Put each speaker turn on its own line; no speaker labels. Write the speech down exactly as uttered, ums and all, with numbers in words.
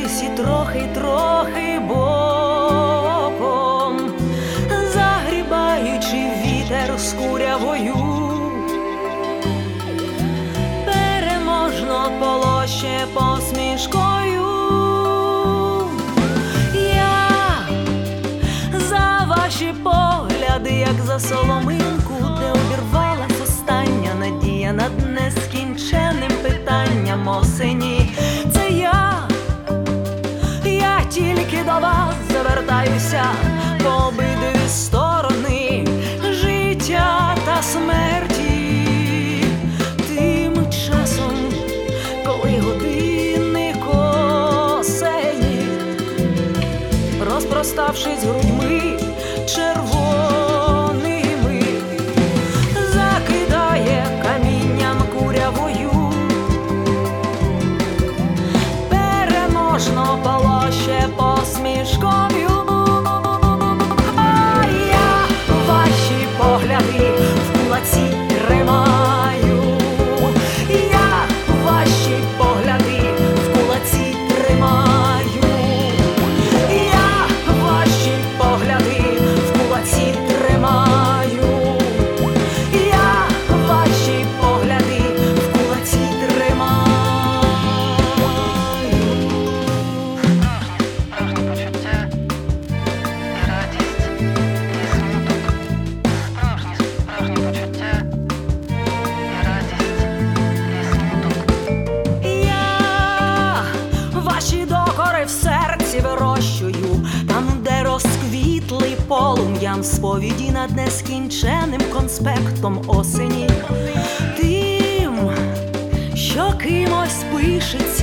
лисі трохи-трохи боком, загрібаючи вітер з курявою, переможно полоще посмішкою. Я за ваші погляди, як за соломинку, де обірвалась остання надія над нескінченним питанням осені. Це я, я тільки до вас завертаюся по обидві сторони життя та смерті. Тим часом, коли годинник осені, розпроставшись грудьми червоними, закидає камінням курявою, переможно полоще посмішкою. А я ваші погляди в кулаці тримаю, я ваші погляди в кулаці тримаю, я ваші погляди в кулаці тримаю, я ваші погляди в кулаці тримаю. Ваші докори в серці вирощую, там, де розквітли полум'ям сповіді над нескінченим конспектом осені. Тим, що кимось пишеться